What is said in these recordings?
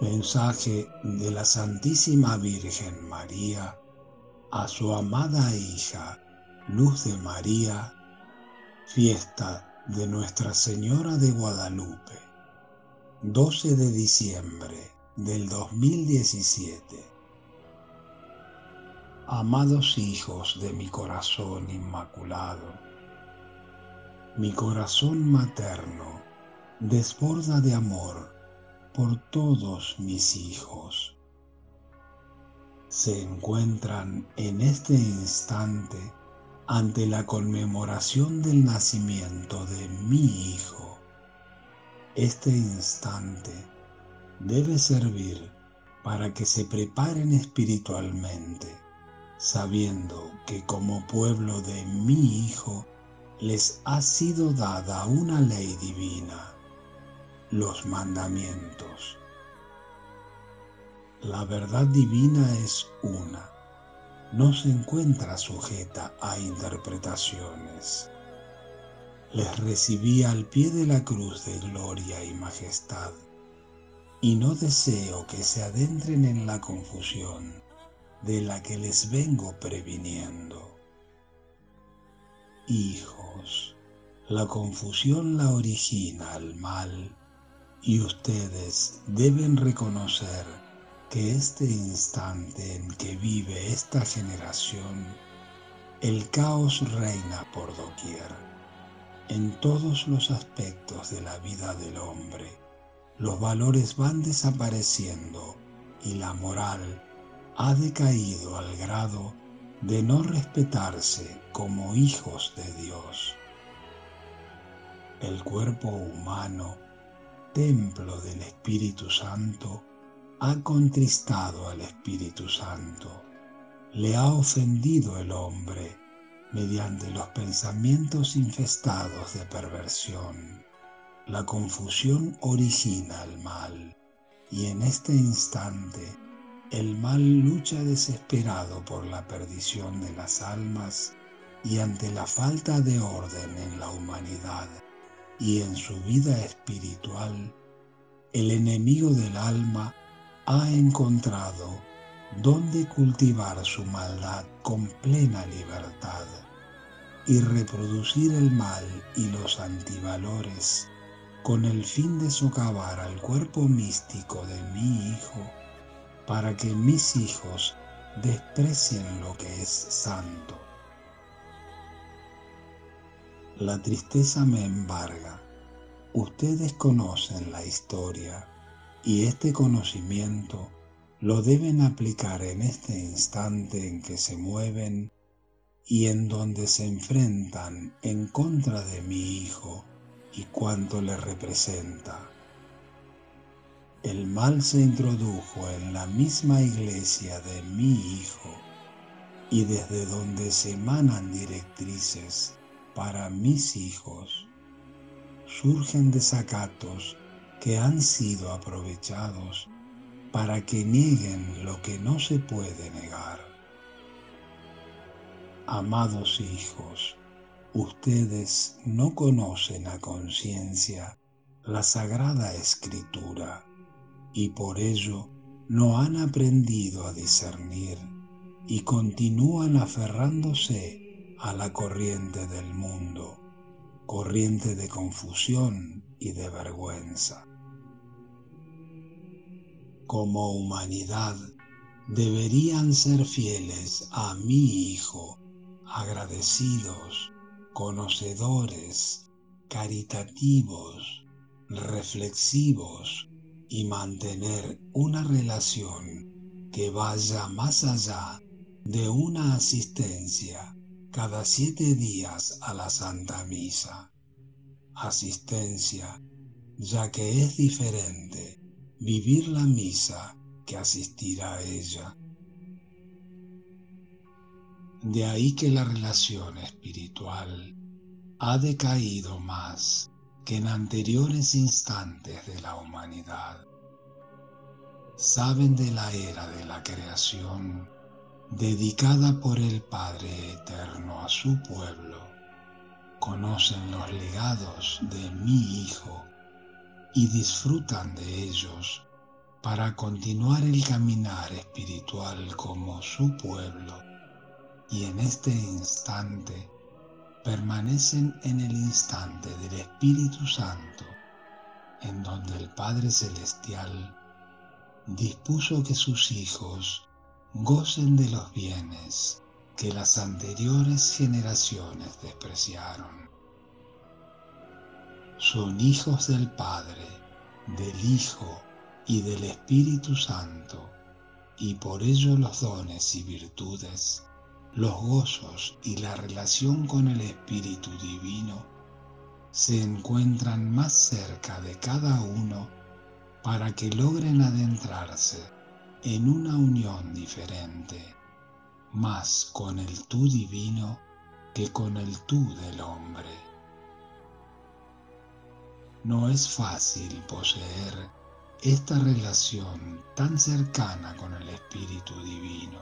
Mensaje de la Santísima Virgen María a su amada hija, Luz de María, fiesta de Nuestra Señora de Guadalupe, 12 de diciembre del 2017. Amados hijos de mi corazón inmaculado, mi corazón materno desborda de amor por todos mis hijos. Se encuentran en este instante ante la conmemoración del nacimiento de mi hijo. Este instante debe servir para que se preparen espiritualmente, sabiendo que como pueblo de mi hijo les ha sido dada una ley divina, los mandamientos. La verdad divina es una, no se encuentra sujeta a interpretaciones. Les recibí al pie de la cruz de gloria y majestad, y no deseo que se adentren en la confusión de la que les vengo previniendo. Hijos, la confusión la origina el mal, y ustedes deben reconocer que este instante en que vive esta generación, el caos reina por doquier. En todos los aspectos de la vida del hombre, los valores van desapareciendo y la moral ha decaído al grado de no respetarse como hijos de Dios. El cuerpo humano, templo del Espíritu Santo, ha contristado al Espíritu Santo, le ha ofendido el hombre mediante los pensamientos infestados de perversión. La confusión origina el mal, y en este instante el mal lucha desesperado por la perdición de las almas y ante la falta de orden en la humanidad y en su vida espiritual, el enemigo del alma ha encontrado dónde cultivar su maldad con plena libertad y reproducir el mal y los antivalores con el fin de socavar al cuerpo místico de mi hijo para que mis hijos desprecien lo que es santo. La tristeza me embarga. Ustedes conocen la historia y este conocimiento lo deben aplicar en este instante en que se mueven y en donde se enfrentan en contra de mi hijo y cuanto le representa. El mal se introdujo en la misma iglesia de mi hijo y desde donde se emanan directrices para mis hijos, surgen desacatos que han sido aprovechados para que nieguen lo que no se puede negar. Amados hijos, ustedes no conocen a conciencia la Sagrada Escritura y por ello no han aprendido a discernir y continúan aferrándose a la corriente del mundo, corriente de confusión y de vergüenza. Como humanidad, deberían ser fieles a mi Hijo, agradecidos, conocedores, caritativos, reflexivos y mantener una relación que vaya más allá de una asistencia cada 7 días a la Santa Misa. Asistencia, ya que es diferente vivir la misa que asistir a ella. De ahí que la relación espiritual ha decaído más que en anteriores instantes de la humanidad. Saben de la era de la creación dedicada por el Padre Eterno a su pueblo. Conocen los legados de mi Hijo y disfrutan de ellos para continuar el caminar espiritual como su pueblo, y en este instante permanecen en el instante del Espíritu Santo, en donde el Padre Celestial dispuso que sus hijos gocen de los bienes que las anteriores generaciones despreciaron. Son hijos del Padre, del Hijo y del Espíritu Santo, y por ello los dones y virtudes, los gozos y la relación con el Espíritu Divino se encuentran más cerca de cada uno para que logren adentrarse en una unión diferente, más con el tú divino que con el tú del hombre. No es fácil poseer esta relación tan cercana con el Espíritu Divino.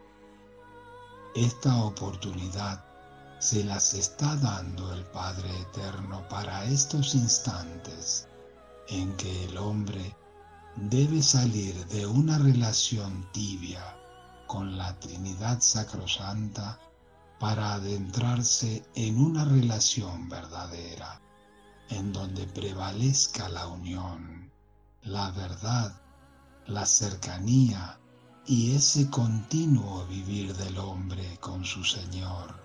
Esta oportunidad se las está dando el Padre Eterno para estos instantes en que el hombre debe salir de una relación tibia con la Trinidad Sacrosanta para adentrarse en una relación verdadera, en donde prevalezca la unión, la verdad, la cercanía y ese continuo vivir del hombre con su Señor.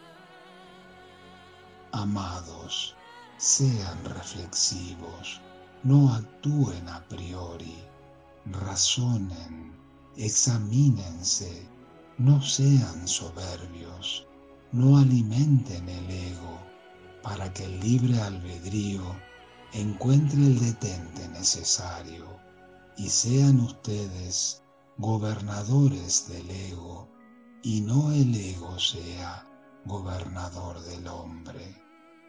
Amados, sean reflexivos, no actúen a priori, razonen, examínense, no sean soberbios, no alimenten el ego, para que el libre albedrío encuentre el detente necesario y sean ustedes gobernadores del ego y no el ego sea gobernador del hombre.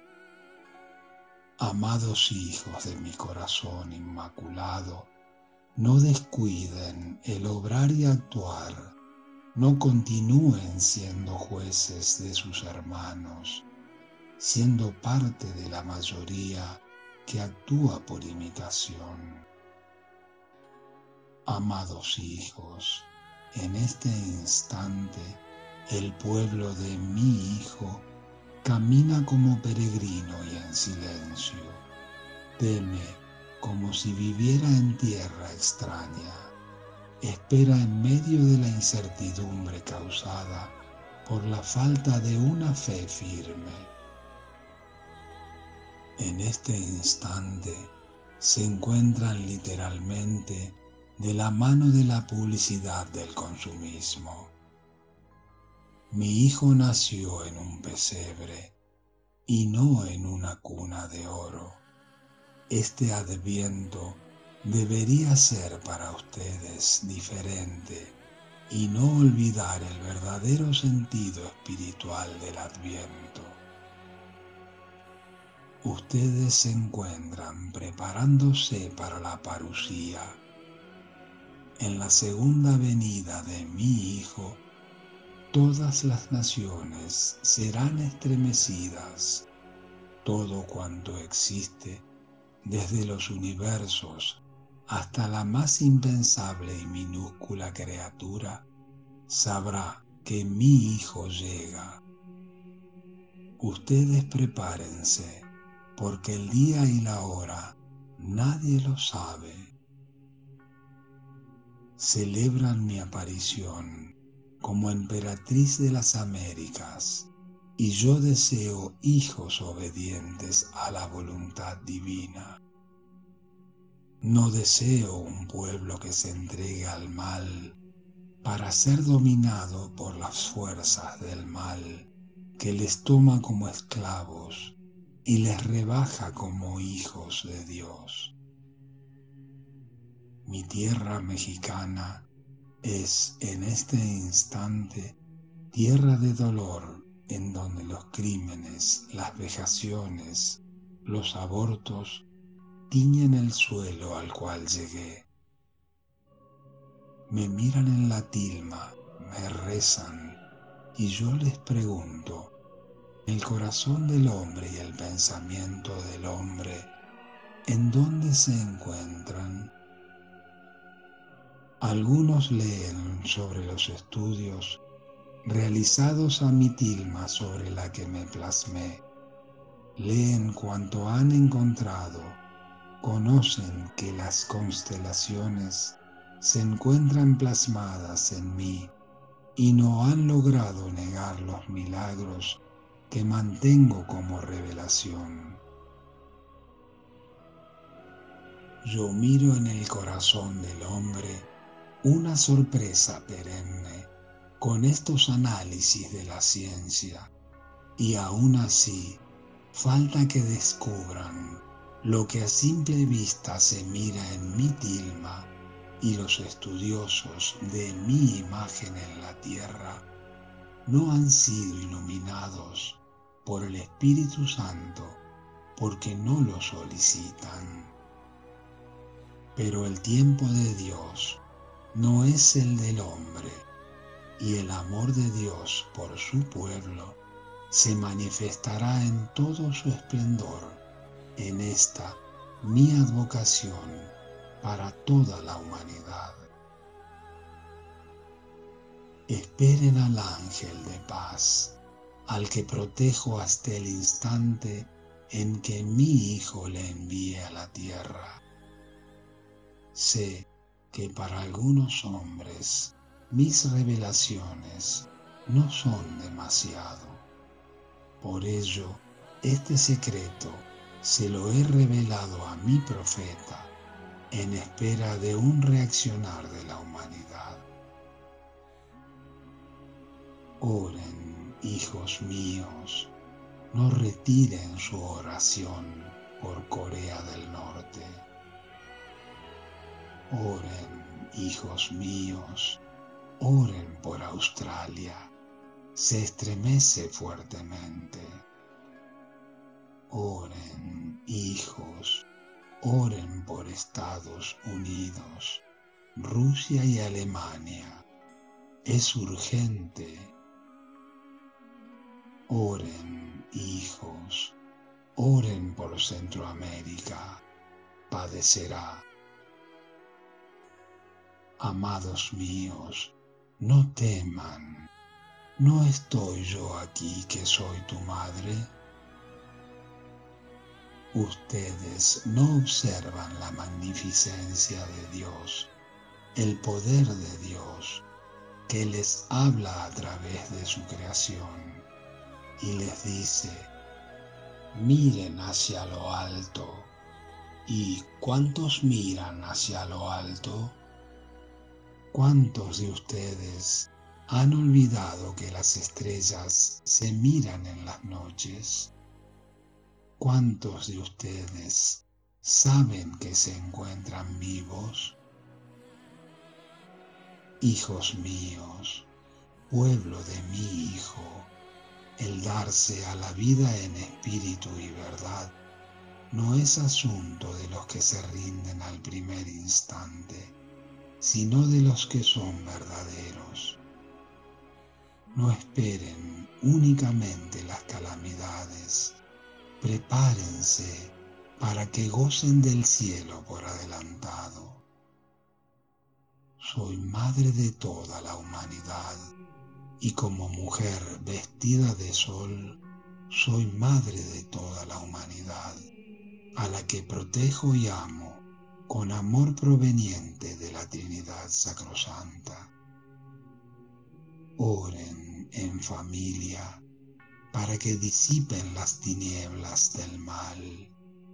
Amados hijos de mi corazón inmaculado, no descuiden el obrar y actuar, no continúen siendo jueces de sus hermanos, siendo parte de la mayoría que actúa por imitación. Amados hijos, en este instante el pueblo de mi Hijo camina como peregrino y en silencio, teme como si viviera en tierra extraña, espera en medio de la incertidumbre causada por la falta de una fe firme. En este instante se encuentran literalmente de la mano de la publicidad del consumismo. Mi hijo nació en un pesebre y no en una cuna de oro. Este adviento debería ser para ustedes diferente y no olvidar el verdadero sentido espiritual del adviento. Ustedes se encuentran preparándose para la parusía. En la segunda venida de mi Hijo, todas las naciones serán estremecidas. Todo cuanto existe, desde los universos hasta la más impensable y minúscula criatura, sabrá que mi Hijo llega. Ustedes prepárense, porque el día y la hora nadie lo sabe. Celebran mi aparición como emperatriz de las Américas, y yo deseo hijos obedientes a la voluntad divina. No deseo un pueblo que se entregue al mal para ser dominado por las fuerzas del mal, que les toma como esclavos y les rebaja como hijos de Dios. Mi tierra mexicana es en este instante tierra de dolor, en donde los crímenes, las vejaciones, los abortos tiñen el suelo al cual llegué. Me miran en la tilma, me rezan, y yo les pregunto, el corazón del hombre y el pensamiento del hombre, ¿en dónde se encuentran? Algunos leen sobre los estudios realizados a mi tilma sobre la que me plasmé. Leen cuanto han encontrado, conocen que las constelaciones se encuentran plasmadas en mí y no han logrado negar los milagros que mantengo como revelación. Yo miro en el corazón del hombre una sorpresa perenne con estos análisis de la ciencia, y aún así falta que descubran lo que a simple vista se mira en mi tilma, y los estudiosos de mi imagen en la tierra no han sido iluminados por el Espíritu Santo porque no lo solicitan. Pero el tiempo de Dios no es el del hombre, y el amor de Dios por su pueblo se manifestará en todo su esplendor en esta mi advocación para toda la humanidad. Esperen al ángel de paz, al que protejo hasta el instante en que mi Hijo le envíe a la tierra. Sé que para algunos hombres mis revelaciones no son demasiado. Por ello, este secreto se lo he revelado a mi profeta en espera de un reaccionar de la humanidad. Oren, hijos míos, no retiren su oración por Corea del Norte. Oren, hijos míos, oren por Australia, se estremece fuertemente. Oren, hijos, oren por Estados Unidos, Rusia y Alemania, es urgente. Oren, hijos, oren por Centroamérica, padecerá. Amados míos, no teman, ¿no estoy yo aquí que soy tu madre? Ustedes no observan la magnificencia de Dios, el poder de Dios, que les habla a través de su creación y les dice: miren hacia lo alto. ¿Y cuántos miran hacia lo alto? ¿Cuántos de ustedes han olvidado que las estrellas se miran en las noches? ¿Cuántos de ustedes saben que se encuentran vivos? Hijos míos, pueblo de mi Hijo, el darse a la vida en espíritu y verdad no es asunto de los que se rinden al primer instante, sino de los que son verdaderos. No esperen únicamente las calamidades, prepárense para que gocen del cielo por adelantado. Soy madre de toda la humanidad, y como mujer vestida de sol, soy madre de toda la humanidad, a la que protejo y amo con amor proveniente de la Trinidad Sacrosanta. Oren en familia para que disipen las tinieblas del mal.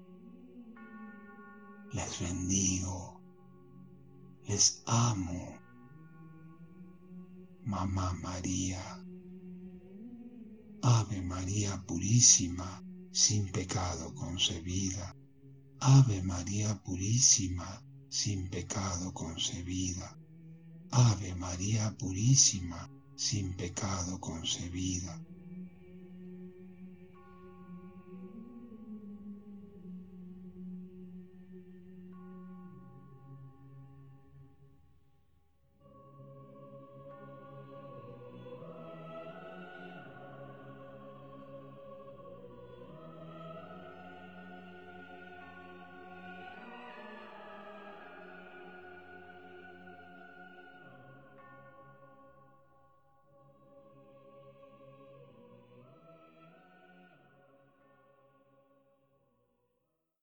Les bendigo, les amo. Mamá María, Ave María Purísima, sin pecado concebida. Ave María Purísima, sin pecado concebida. Ave María Purísima, sin pecado concebida.